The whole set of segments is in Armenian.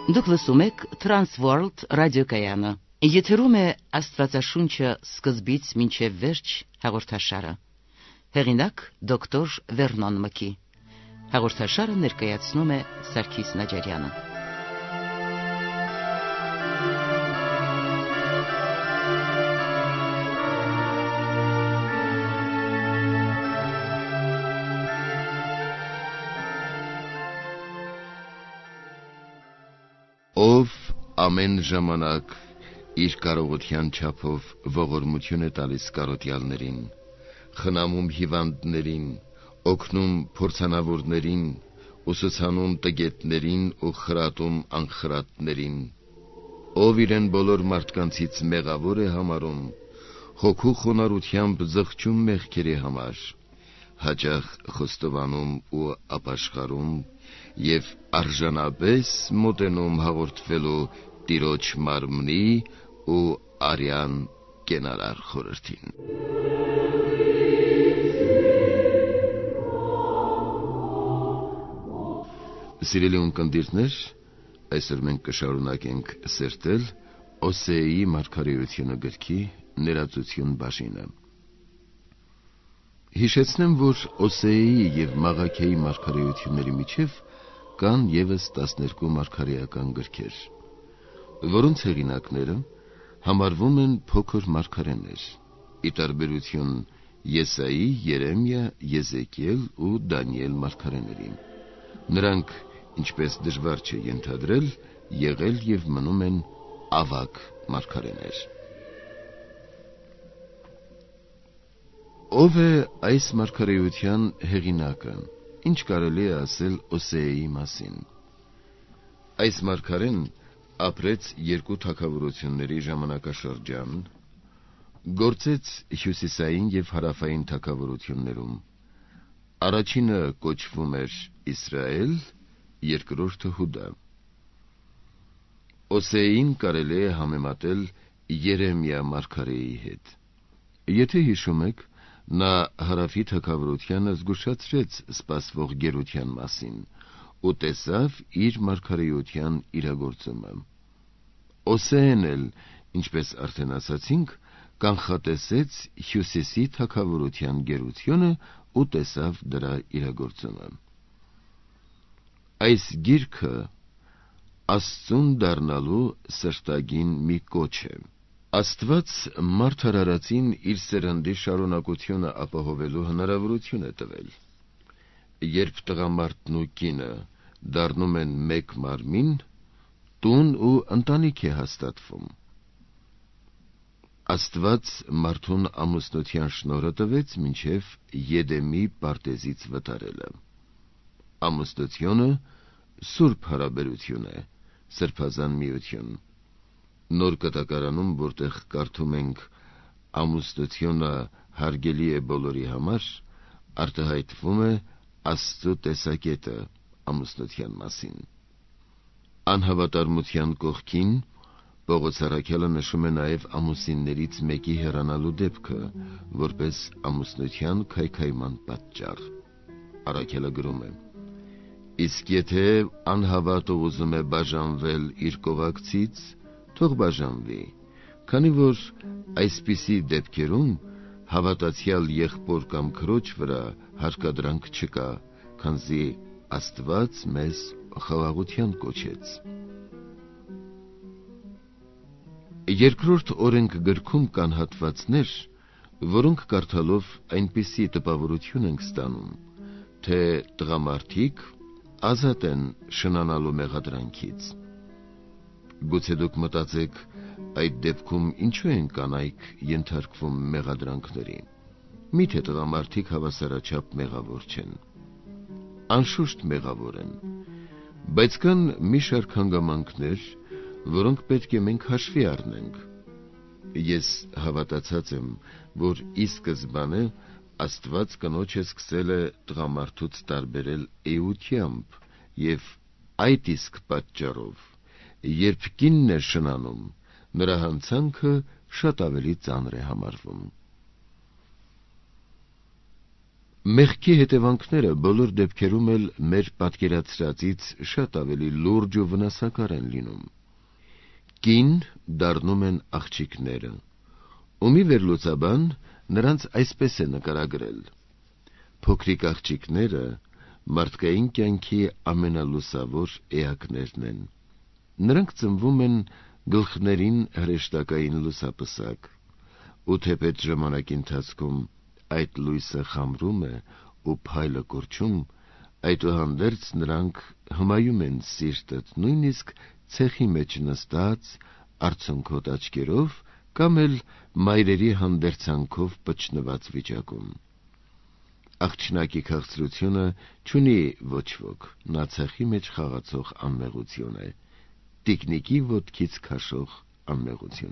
Դուք լսում եք Transworld ռադիոկայանը։ Եթերում է Աստվածաշունչը սկզբից մինչև վերջ հաղորդաշարը։ Հեղինակ դոկտոր Վերնոն Մկի։ Հաղորդաշարը ներկայացնում է Սարգիս Նաջարյանը։ Ով ամեն ժամանակ իր կարողության չափով ողորմություն է տալիս կարոտյալներին, խնամում հիվանդներին, օգնում փորձանավորներին, ուսուցանում տգետներին ու խրատում անխրատներին, ով իրեն բոլոր մարդկանցից մեղավոր է համարում, հոգու խոնարհությամբ զղջում մեղքերի համար, հաճախ խոստովանում ու ապաշխարում և արժանապես մոտենում հաղորդվելու Տիրոջ մարմնի ու արյան կենարար խորհրդին։ Սիրելի ունկնդիրներ, այսօր մենք կշարունակենք սերտել Օսեայի մարգարեությունը գրքի ներածություն բաժինը։ Հիշեցնեմ, որ Օսեայի և Մաղաքեի մարգարեությունների միջև կան ևս 12 մարգարեական գրքեր, որոնց հեղինակները համարվում են փոքր մարգարեներ, ի տարբերություն Եսայի, Երեմիա, Եզեկիել ու Դանիել մարգարեների։ Նրանք, ինչպես դժվար չէ ենթադրել, եղել և մնում են ավագ մարգարեներ։ Ով է այս մարգարեության հեղինակը, ինչ կարելի է ասել Օսեայի մասին։ Այս մարգարեն ապրեց երկու թագավորությունների ժամանակաշրջան, գործեց հյուսիսային և հարավային թագավորություններում, առաջինը կոչվում էր Իսրայել, երկրորդը Հուդա։ Օսեային կարելի է համեմատել Երեմիա մարգարեի հետ։ Եթե հիշում եք, նա հարավի թագավորությանը զգուշացրեց սպասվող գերության մասին ու տեսավ իր մարգարեության իրագործումը։ Օսեեն էլ, ինչպես արդեն ասացինք, կանխատեսեց հյուսիսի թագավորության գերությունը ու տեսավ դրա իրագործումը։ Այս գիրքը Աստծուն դառնալու սրտագին մի կոչ է։ Աստված մարդ արարածին իր սերնդի շարունակությունը ապահովելու հնարավորություն է տվել։ Երբ տղամարդն ու կինը դառնում են մեկ մարմին, տուն ու ընտանիք է հաստատվում։ Աստված մարդուն ամուսնության շնորհը տվեց մինչև Եդեմի պարտեզից վտարելը։ Ամուսնությունը սուրբ հարաբերություն է, սրբազան միություն։ Նոր կտակարանում, որտեղ կարդում ենք ամուսնությունը հարգելի է բոլորի համար, արտահայտվում է Աստծո տեսակետը ամուսնության մասին։ Անհավատարմության կողքին Պողոս առաքյալը նշում է նաև ամուսիններից մեկի հեռանալու դեպքը, որպես ամուսնության քայքայման պատճառ։ Առաքյալը գրում է. Իսկ եթե անհավատը ուզում է բաժանվել իր կողակցից, թող բաժանվի, քանի որ այսպիսի դեպքերում հավատացյալ եղբոր կամ քրոջ վրա հարկադրանք չկա, քանզի Աստված մեզ խաղաղության կոչեց։ Երկրորդ օրենքգրքում կան հատվածներ, որոնք կարդալով այնպիսի տպավորություն ենք ստանում, թե տղամարդիկ ազատ են շնանալու մեղադրանքից։ Գուցե դուք մտածեք, այդ դեպքում ինչու են կանայք ենթարկվում մեղադրանքների։ Միթե տղամարդիկ հավասարաչափ մեղավոր չեն։ Անշուշտ մեղավոր են, բայց կան մի շարք հանգամանքներ, որոնք պետք է մենք հաշվի առնենք։ Ես հավատացած եմ, որ ի սկզբանե Աստված կնոջը սկսել է տղամարդուց տարբերել էությամբ և այդ իսկ պատճառով, երբ կինն է շնանում, նրա հանցանքը շատ ավելի ծանր է համարվում։ Մեղքի հետևանքները բոլոր դեպքերում էլ մեր պատկերացրածից շատ ավելի լուրջ ու վնասակար են լինում։ Կին դառնում են աղջիկները, ումի վերլուծաբան նրանց այսպես է նկարագրել. փոքրիկ աղջիկները մարդկային կյանքի ամենալուսավոր էակներն են։ Նրանք ծնվում են գլխներին հրեշտակային լուսապսակ, ու թեպետ ժամանակի ընթացքում այդ լույսը խամրում է ու փայլը կորչում, այդուհանդերձ նրանք հմայում են սիրտդ նույնիսկ ցեխի մեջ նստած արցունքոտ աչքերով կամ էլ մայրերի հանդերձանքով պճնված վիճակում։ Աղջնակի քաղցրությունը չունի ոչ ոք, նա ցեխի մեջ խաղացող անմեղություն է, տիկնիկի ոտքից քաշող անմեղություն։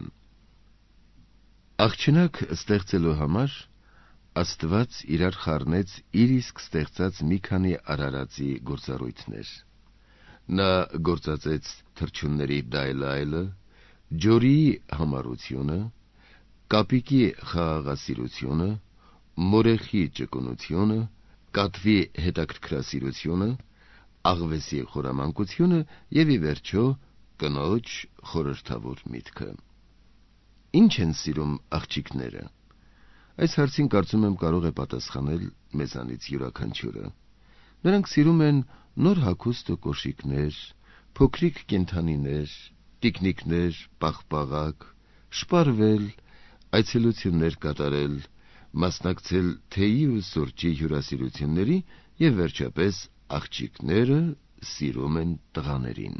Աղջնակ ստեղծելու համար Աստված իրար խառնեց իր իսկ ստեղծած մի քանի արարածի գործառույթներ։ Նա գործածեց թռչունների դայլայլը, ջորիի համառությունը, կապիկի խաղաղասիրությունը, մորեխի ճկունությունը, կատվի հետաքրքրասիրությունը, աղվեսի խորամանկությունը եւ ի վերջո կնոջ խորհրդավոր միտքը։ Ինչ են սիրում աղջիկները։ Այս հարցին կարծում եմ կարող է պատասխանել մեզանից յուրաքանչյուրը։ Նրանք սիրում են նոր հագուստ ու կոշիկներ, փոքրիկ կենդանիներ, տիկնիկներ, պաղպաղակ, շպարվել, այցելություններ կատարել, մասնակցել թեյի ու սուրճի հյուրասիրությունների եւ վերջապես աղջիկները սիրում են տղաներին։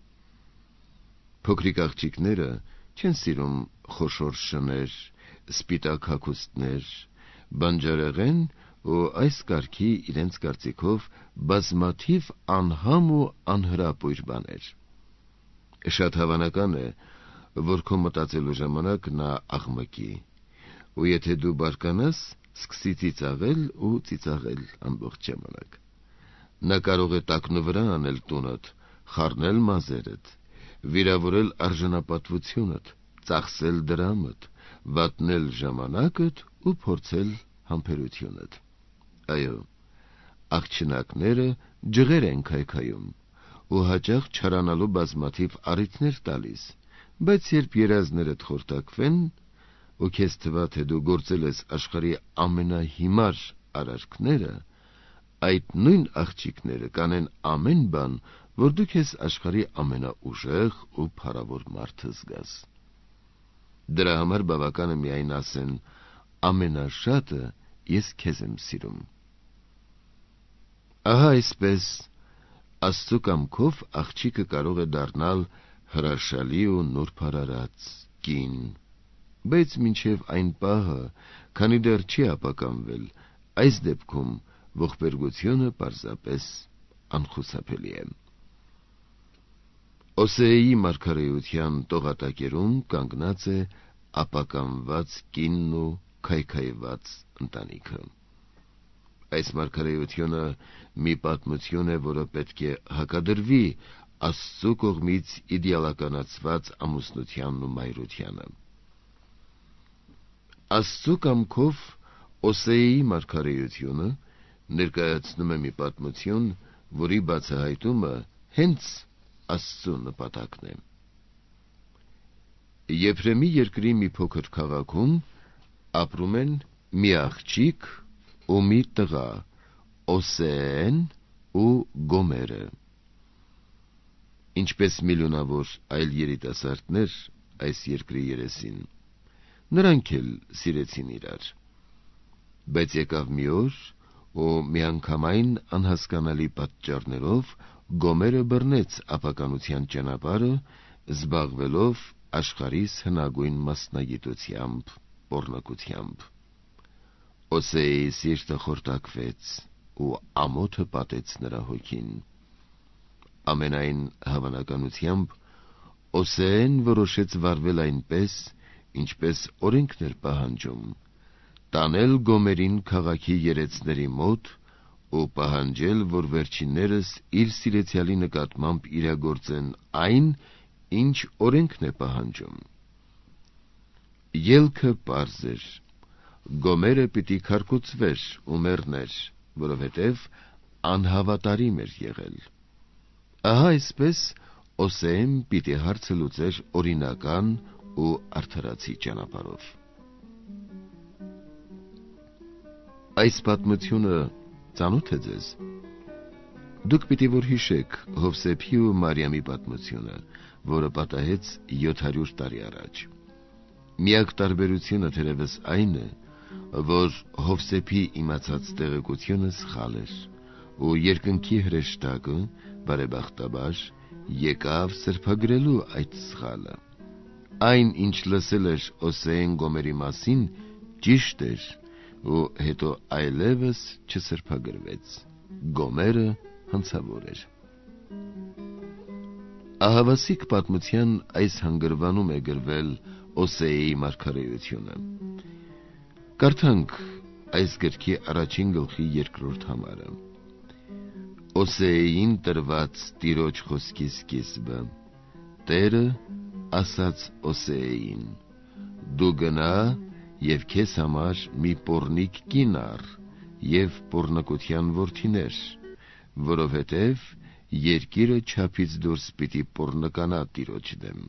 Փոքրիկ աղջիկները չեն սիրում խոշոր շներ, սպիտակ հագուստներ, բանջարեղեն ու այս կարգի իրենց կարծիքով բազմաթիվ անհամ ու անհրապույր բաներ։ Շատ հավանական է, որ քո մտածելու ժամանակ նա աղմկի, ու եթե դու բարկանաս, սկսի ծիծաղել ու ծիծաղել ամբողջ ժամանակ։ Նա կարող է տակնուվրա անել տունդ, խառնել մազերդ, վիրավորել արժանապատվությունդ, ծախսել դրամդ, վատնել ժամանակդ ու փորձել համբերությունդ։ Այո, աղջնակները ջղեր են քայքայում ու հաճախ չարանալու բազմաթիվ առիթներ տալիս, բայց երբ երազներդ խորտակվեն ու քեզ թվա, թե դու գործել ես աշխարհի ամենահիմար արարքները, այդ նույն աղջիկները կանեն ամեն բան, որ դու քեզ աշխարհի ամենաուժեղ ու փառավոր մարդը զգաս։ Դրա համար բավական է միայն ասեն. ամենաշատը ես քեզ եմ սիրում։ Ահա այսպես Աստծու կամքով աղջիկը կարող է դառնալ հրաշալի ու նուրբ արարած կին, բայց մինչև այն պահը, քանի դեռ չի ապականվել, այս դեպքում ողբերգությունը պարզապես անխուսափելի է։ Օսեայի մարգարեության տողատակերում կանգնած է ապականված կինն ու քայքայված ընտանիքը։ Այս մարգարեությունը մի պատմություն է, որը պետք է հակադրվի Աստծու կողմից իդեալականացված ամուսնությանն ու մայրությանը։ Աստծու կամքով Օսեայի մարգարեությունը ներկայացնում է մի պատմություն, որի բացահայտումը հենց Աստծու նպատակն է։ Եփրեմի երկրի մի փոքր քաղաքում ապրում են մի աղջիկ ու մի տղա, Օսեեն ու Գոմերը։ Ինչպես միլիոնավոր այլ երիտասարդներ այս երկրի երեսին, նրանք էլ սիրեցին իրար։ Բայց եկավ մի օր, ու միանգամայն անհասկանալի պատճառներով Գոմերը բռնեց ապականության ճանապարհը, զբաղվելով աշխարհիս հնագույն մասնագիտությամբ, պոռնոգությամբ։ Օսեայի սիրտը խորտակվեց, ու ամոթը պատեց նրա հոգին։ Ամենայն հավանականությամբ Օսեեն որոշեց վարվել այնպես, ինչպես օրենքն էր պահանջում, տանել Գոմերին քաղաքի երեցների մոտ ու պահանջել, որ վերջիններս իր սիրեցյալի նկատմամբ իրագործեն այն, ինչ օրենքն է պահանջում։ Ելքը պարզ էր. Գոմերը պիտի քարկոծվեր ու մեռներ, որովհետև անհավատարիմ էր եղել։ Ահա այսպես Օսեեն պիտի հարցը լուծեր օրինական ու արդարացի ճանապարհով։ Այս պատմությունը ծանոթ է ձեզ։ Դուք պիտի որ հիշեք Հովսեփի ու Մարիամի պատմությունը, որը պատահեց 700 տարի առաջ։ Միակ տարբերությունը թերևս այն է, որ Հովսեփի իմացած տեղեկությունը սխալ էր, ու երկնքի հրեշտակը բարեբախտաբար եկավ սրբագրելու այդ սխալը։ Այն, ինչ լսել էր Օսեեն Գոմերի մասին, ճիշտ էր, ու հետո այլևս չսրբագրվեց։ Գոմերը հանցավոր էր։ Ահավասիկ պատմության այս հանգրվանում է գրվել Օսեայի մարգարեությունը։ Կարդանք այս գրքի առաջին գլխի 2-րդ համարը։ Օսեային տրված Տիրոջ խոսքի սկիզբը։ Տերը ասաց Օսեային. դու գնա եւ քեզ համար մի պոռնիկ կին առ եւ պոռնակության որդիներ, որովհետեւ երկիրը չափից դուրս պիտի պոռնկանա Տիրոջ դեմ։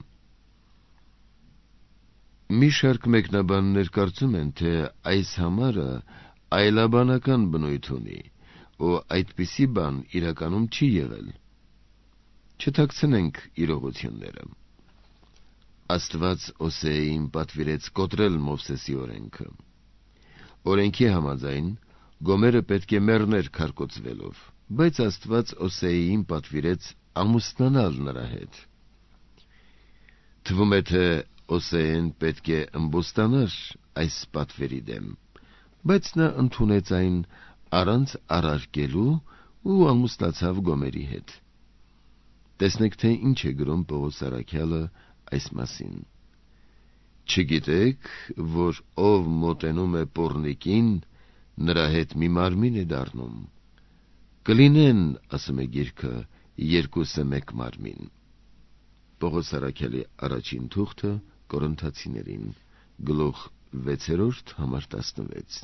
Մի շարք մեկնաբաններ կարծում են, թե այս համարը այլաբանական բնույթ ունի, ու այդպիսի բան իրականում չի եղել։ Չթաքցնենք իրողությունները։ Աստված Օսեային պատվիրեց կոտրել Մովսեսի օրենքը։ Օրենքի համաձայն Գոմերը պետք է մեռներ քարկոծվելով, բայց Աստված Օսեային պատվիրեց ամուսնանալ նրա հետ։ Թվում է, թե Օսեեն պետք է ըմբոստանար այս պատվերի դեմ, բայց նա ընդունեց այն առանց առարկելու ու ամուսնացավ Գոմերի հետ։ Տեսնեք, թե ինչ է գրում Պողոս առաքյալը այս մասին։ Չգիտեք, որ ով մոտենում է պոռնիկին, նրա հետ մի մարմին է դառնում։ Կլինեն, ասում է գիրքը, երկուսը մեկ մարմին։ Պողոս առաքյալի առաջին թուղթը Կորինթացիներին, գլուխ 6, համար 16։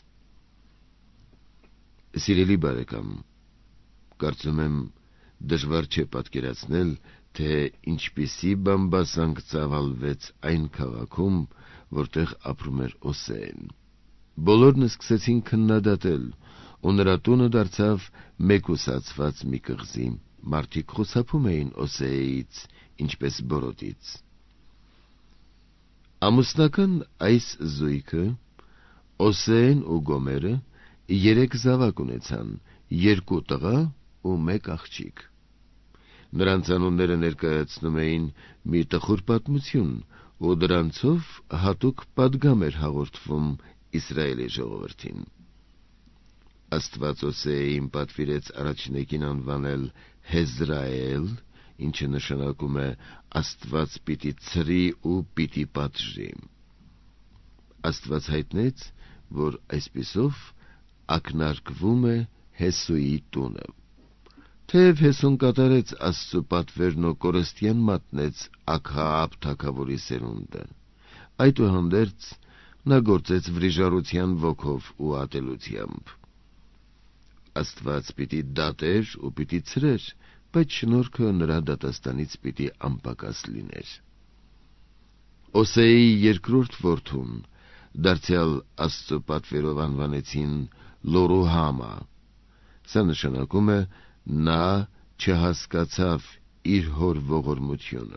Սիրելի բարեկամ, կարծում եմ դժվար չէ պատկերացնել, թե ինչպիսի բամբասանք ծավալվեց այն քաղաքում, որտեղ ապրում էր Օսեեն։ Բոլորն սկսեցին քննադատել, ու նրա տունը դարձավ մեկուսացված մի կղզի։ Մարդիկ խուսափում էին Օսեից, ինչպես բորոտից։ Ամուսնական այս զույգը, Օսեեն ու Գոմերը, 3 զավակ ունեցան, 2 տղա ու 1 աղջիկ։ Նրանց անունները ներկայացնում էին մի տխուր պատմություն, ու դրանցով հատուկ պատգամ էր հաղորդվում Իսրայելի ժողովրդին։ Աստված Օսեային պատվիրեց առաջնեկին անվանել Հեզրայել, ինչը նշանակում է Աստված պիտի ցրի ու պիտի պատժի։ Աստված հայտնեց, որ այսպիսով ակնարկվում է Հեսուի տունը։ Թեև Հեսուն կատարեց Աստծո պատվերն ու կորստյան մատնեց Աքհաաբ թագավորի սերունդը, այդուհանդերձ նա գործեց վրիժառության ոգով ու ատելությամբ։ Աստված պիտի դատեր ու պիտի ցրեր, բայց շնորհքը նրա դատաստանից պիտի անպակաս լիներ։ Օսեայի երկրորդ որդուն դարձյալ Աստծո պատվերով անվանեցին Լորուհամա։ Սա նշանակում է նա չհասկացավ իր հոր ողորմությունը։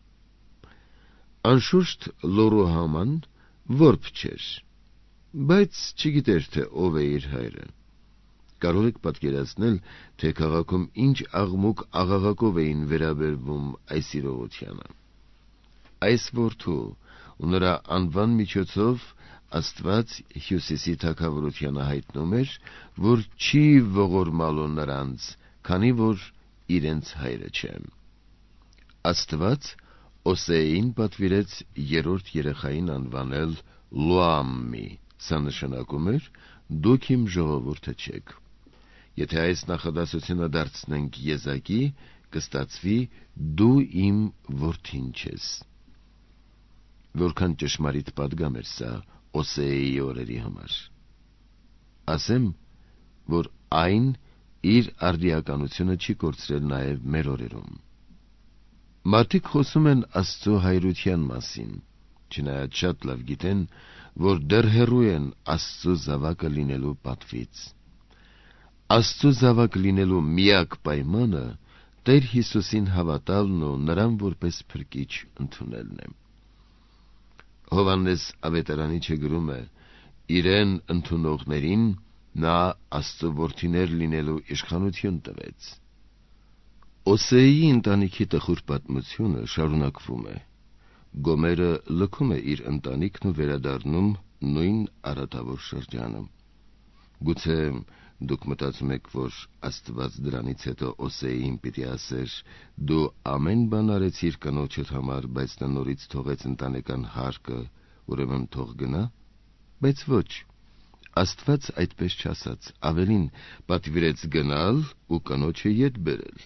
Անշուշտ Լորուհաման որբ չէր, բայց չգիտեր, թե ով է իր հայրը։ Կարող եք պատկերացնել, թե քաղաքում ինչ աղմուկ աղաղակով էին վերաբերվում այս իրողությանը։ Այս որդու ու նրա անվան միջոցով Աստված Հյուսիսի թագավորությանը հայտնում էր, որ չի ողորմալու նրանց, քանի որ իրենց հայրը չէ։ Աստված Օսեային պատվիրեց երրորդ երեխային անվանել Լուամմի։ Սա նշանակում էր դուք իմ ժողովուրդը չեք։ Եթե այս նախադասությունը դարձնենք եզակի, կստացվի դու իմ որդին չես։ որքան ճշմարիտ պատգամ էր սա Օսեայի օրերի համար։ Ասեմ, որ այն իր արդիականությունը չի կորցրել նաև մեր օրերում։ Մարդիկ խոսում են Աստծո հայրության մասին, չնայած շատ լավ գիտեն, որ դեռ հեռու են Աստծո զավակը լինելու պատվից։ Աստծո զավակ լինելու միակ պայմանը Տեր Հիսուսին հավատալն ու նրան որպես փրկիչ ընդունելն է։ Հովհաննես Ավետարանիչը գրում է. «Իրեն ընդունողներին նա Աստծո որդիներ լինելու իշխանություն տվեց»։ Օսեայի ընտանիքի տխուր պատմությունը շարունակվում է։ Գոմերը լքում է իր ընտանիքն ու վերադառնում նույն արատավոր շրջանը։ Գուցե դուք մտածում եք, որ Աստված դրանից հետո Օսեային պիտի ասեր. «Դու ամեն բան արեցիր կնոջդ համար, բայց նա նորից թողեց ընտանեկան հարկը, ուրեմն թող գնա»։ Բայց ոչ, Աստված այդպես չասաց, ավելին պատվիրեց գնալ ու կնոջը ետ բերել։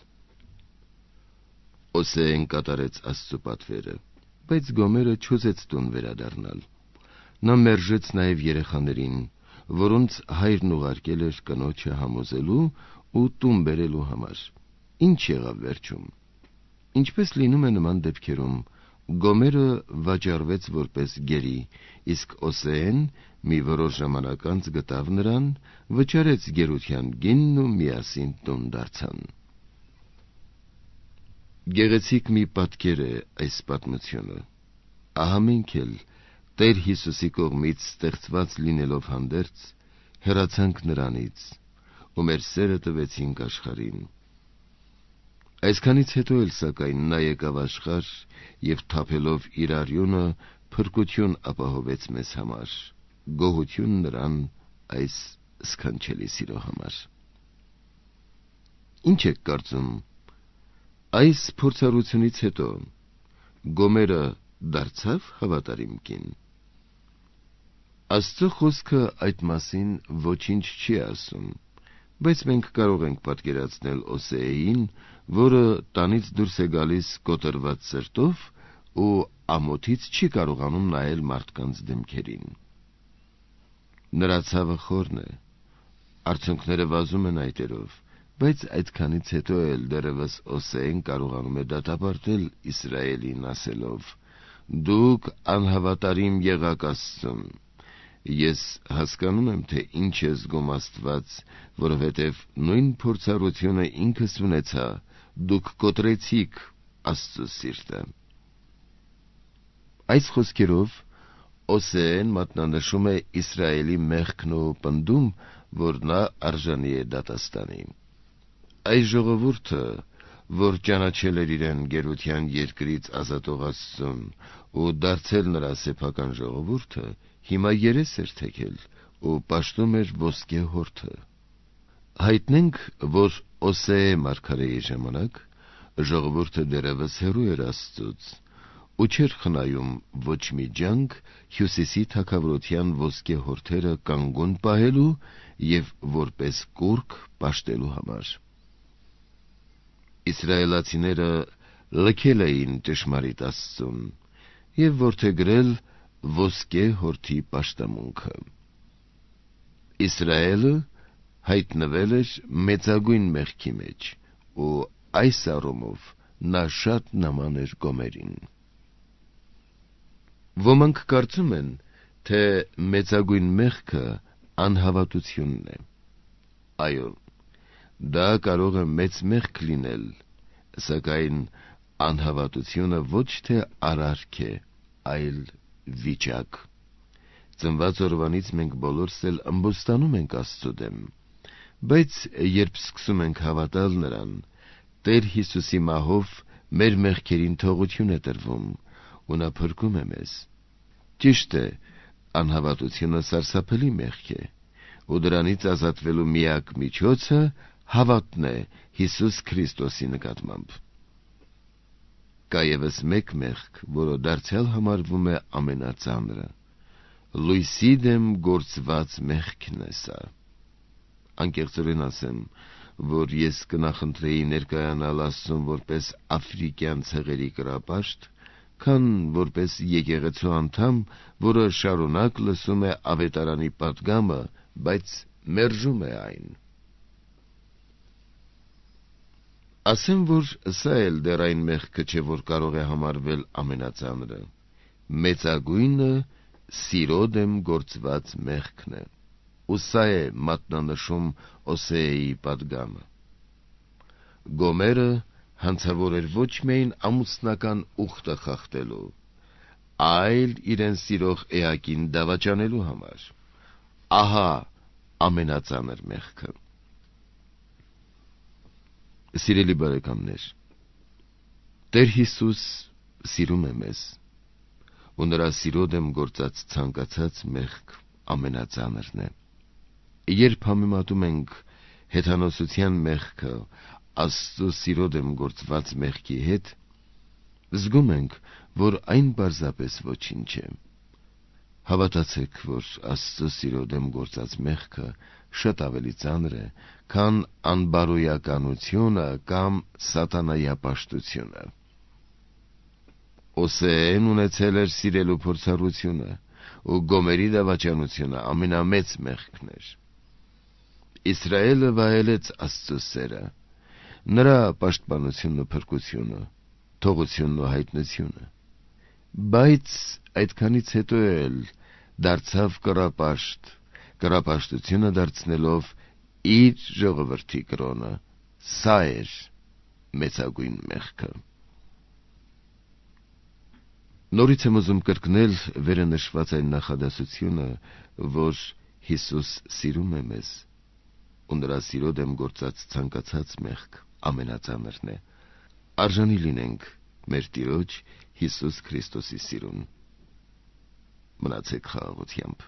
Օսեեն կատարեց Աստծո պատվերը, բայց Գոմերը չուզեց տուն վերադառնալ։ Նա մերժեց նաև երեխաներին, որոնց հայրն ուղարկել էր կնոջը համոզելու ու տուն բերելու համար։ Ինչ եղավ վերջում։ Ինչպես լինում է նման դեպքերում, Գոմերը վաճառվեց որպես գերի, իսկ Օսեեն մի որոշ ժամանակ անց գտավ նրան, վճարեց գերության գինն ու միասին տուն դարձան։ Գեղեցիկ մի պատկեր է այս պատմությունը։ Ահա մենք էլ Տեր Հիսուսի կողմից ստեղծված լինելով հանդերձ հեռացանք նրանից ու մեր սերը տվեցինք աշխարհին։ Այսքանից հետո էլ սակայն նա եկավ աշխարհ եւ թափելով իր արյունը փրկություն ապահովեց մեզ համար։ Գոհություն նրան այս սքանչելի սիրո համար։ Ինչ եք կարծում, այս փորձառությունից հետո Գոմերը դարձավ հավատարիմ կին։ Աստծո խոսքը այդ մասին ոչինչ չի ասում, բայց մենք կարող ենք պատկերացնել Օսեային, որը տանից դուրս է գալիս կոտրված սրտով ու ամոթից չի կարողանում նայել մարդկանց դեմքերին։ Նրա ցավը խորն է, արցունքները վազում են այտերով, բայց այդքանից հետո էլ դեռևս Օսեեն կարողանում է դատապարտել Իսրայելին ասելով. «Դուք անհավատարիմ եղաք Աստծուն»։ Ես հասկանում եմ, թե ինչ է զգում Աստված, որովհետև նույն փորձառությունը ինքս ունեցա, դուք կոտրեցիք Աստծո սիրտը։ Այս խոսքերով Օսեեն մատնանշում է Իսրայելի մեղքն ու պնդում, որ նա արժանի է դատաստանի։ Այս ժողովուրդը, որ ճանաչել էր իրեն գերության երկրից ազատող Աստծուն ու դարձել նրա սեփական ժողովուրդը, հիմա երես էր թեքել ու պաշտում էր ոսկե հորթը։ Հայտնենք, որ Օսեե մարգարեի ժամանակ ժողովուրդը դեռևս հեռու էր Աստծուց ու չէր խնայում ոչ մի ջանք հյուսիսի թագավորության ոսկե հորթերը կանգուն պահելու եւ որպես կուռք պաշտելու համար։ Իսրայելացիները լքել էին ճշմարիտ Աստծուն եւ որդեգրել ոսկե հորթի պաշտամունքը։ Իսրայելը հայտնվել էր մեծագույն մեղքի մեջ ու այս առումով նա շատ նման էր Գոմերին։ Ոմանք կարծում են, թե մեծագույն մեղքը անհավատությունն է։ Այո, դա կարող է մեծ մեղք լինել, սակայն անհավատությունը ոչ թե արարք է, այլ վիճակ։ Ծնված օրվանից մենք բոլորս էլ ըմբոստանում ենք Աստծո դեմ, բայց երբ սկսում ենք հավատալ նրան, Տեր Հիսուսի մահով մեր մեղքերին թողություն է տրվում ու նա փրկում է մեզ։ Ճիշտ է, անհավատությունը սարսափելի մեղք է, ու դրանից ազատվելու միակ միջոցը հավատն է Հիսուս Քրիստոսի նկատմամբ։ Կա ևս մեկ մեղք, որը դարձյալ համարվում է ամենածանրը։ Լույսի դեմ գործված մեղքն է սա։ Անկեղծորեն ասեմ, որ ես կնախընտրեի ներկայանալ Աստծուն որպես աֆրիկյան ցեղերի կրապաշտ, քան որպես եկեղեցու անդամ, որը շարունակ լսում է ավետարանի պատգամը, բայց մերժում է այն։ Ասեմ, որ սա էլ դեռ այն մեղքը չէ, որ կարող է համարվել ամենածանրը։ Մեծագույնը սիրո դեմ գործված մեղքն է, ու սա է մատնանշում Օսեայի պատգամը։ Գոմերը հանցավոր էր ոչ միայն ամուսնական ուխտը խախտելու, այլ իրեն սիրող էակին դավաճանելու համար։ Ահա ամենածանր մեղքը։ Սիրելի բարեկամներ, Տեր Հիսուս սիրում է մեզ, ու նրա սիրո դեմ գործած ցանկացած մեղք ամենածանրն է։ Երբ համեմատում ենք հեթանոսության մեղքը Աստծո սիրո դեմ գործված մեղքի հետ, զգում ենք, որ այն պարզապես ոչինչ է։ Հավատացեք, որ Աստծո սիրո դեմ գործած մեղքը շատ ավելի ծանր է, քան անբարոյականությունը կամ սատանայապաշտությունը։ Օսեեն ունեցել էր սիրելու փորձառությունը, ու Գոմերի դավաճանությունը ամենամեծ մեղքն էր։ Իսրայելը վայելեց Աստծո սերը, նրա պաշտպանությունն ու փրկությունը, թողությունն ու հայտնությունը, բայց այդքանից հետո էլ դարձավ կռապաշտությունը դարձնելով իր ժողովրդի կրոնը։ Սա էր մեծագույն մեղքը։ Նորից եմ ուզում կրկնել վերը նշված այն նախադասությունը, որ Հիսուս սիրում է մեզ, ու նրա սիրո դեմ գործած ցանկացած մեղք ամենածանրն է։ Արժանի լինենք մեր Տիրոջ Հիսուս Քրիստոսի սիրուն։ Մնացեք խաղաղությամբ։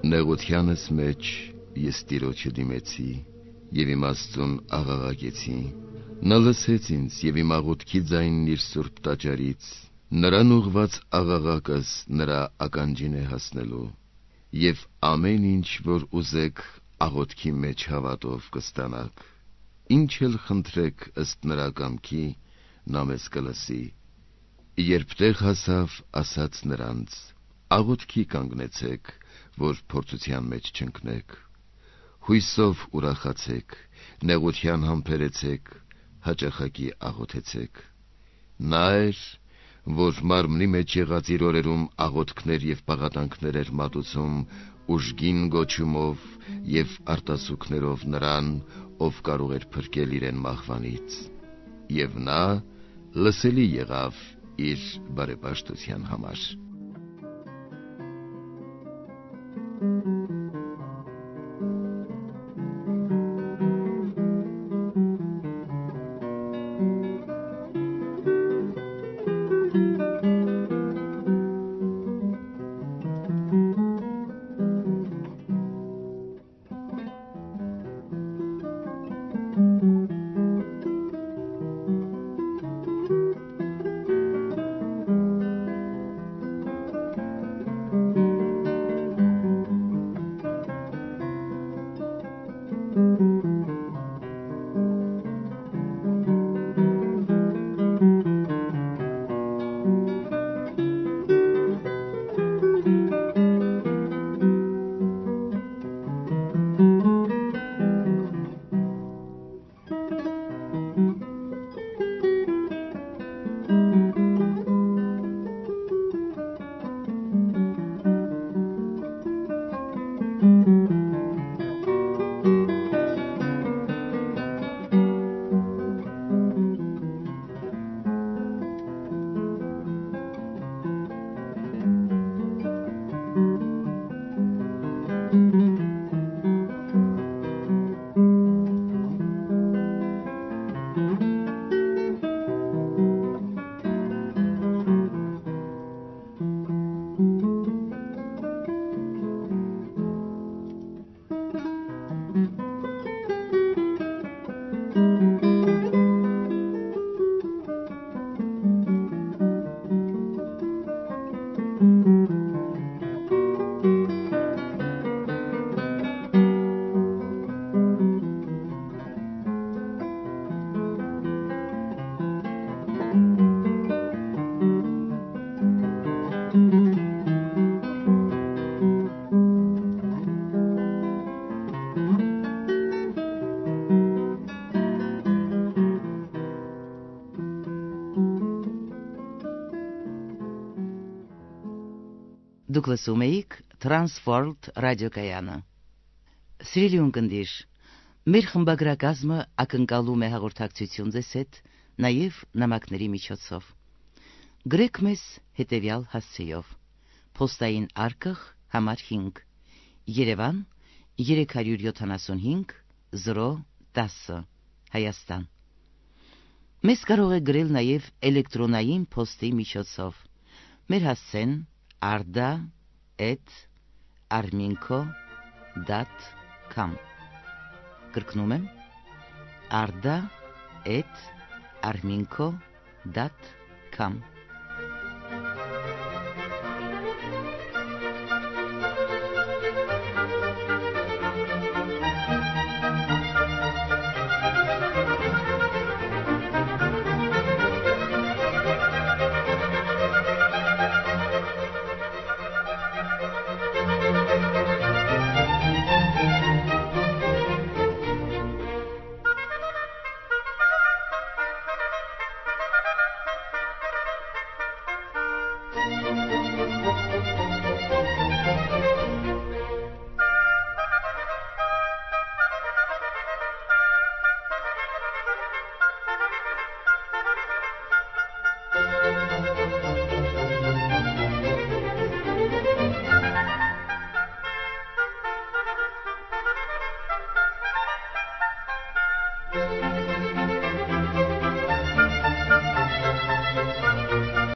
Նեղությանս մեջ ես Տիրոջը դիմեցի եւ իմ Աստծուն աղաղակեցի։ Նա լսեց ինձ եւ իմ աղոթքի ձայնն իր սուրբ տաճարից, նրան ուղված աղաղակս նրա ականջին է հասնելու, եւ ամեն ինչ, որ ուզեք, աղոթքի մեջ հավատով կստանաք։ Ինչ էլ խնդրեք ըստ նրա կամքի, նա մեզ կլսի։ Երբ տեղ հասավ, ասաց նրանց. աղոթքի կանգնեցեք, որ փորձության մեջ չընկնեք։ Հույսով ուրախացեք, նեղության համբերեցեք, հաճախակի աղոթեցեք։ Նա էր, որ մարմնի մեջ եղած իր օրերում աղոթքներ եւ պաղատանքներ էր մատուցում ուժգին գոչումով եւ արտասուքներով նրան, ով կարող էր փրկել իրեն մահվանից։ Եվ նա լսելի եղավ իր բարեպաշտության համար։ Դուք լսում էիք Transworld ռադիոկայանը։ Սիրելի ունկնդիր, մեր խմբագրակազմը ակնկալում է հաղորդակցություն ձեզ հետ նաև նամակների միջոցով։ Գրեք մեզ հետևյալ հասցեով. Պոստային արկղ համար 5, Երևան 375 010, Հայաստան։ Մեզ կարող եք գրել նաև էլեկտրոնային պոստի միջոցով։ Մեր հասցեն arda@arminco.com։ Կրկնում եմ, arda@arminco.com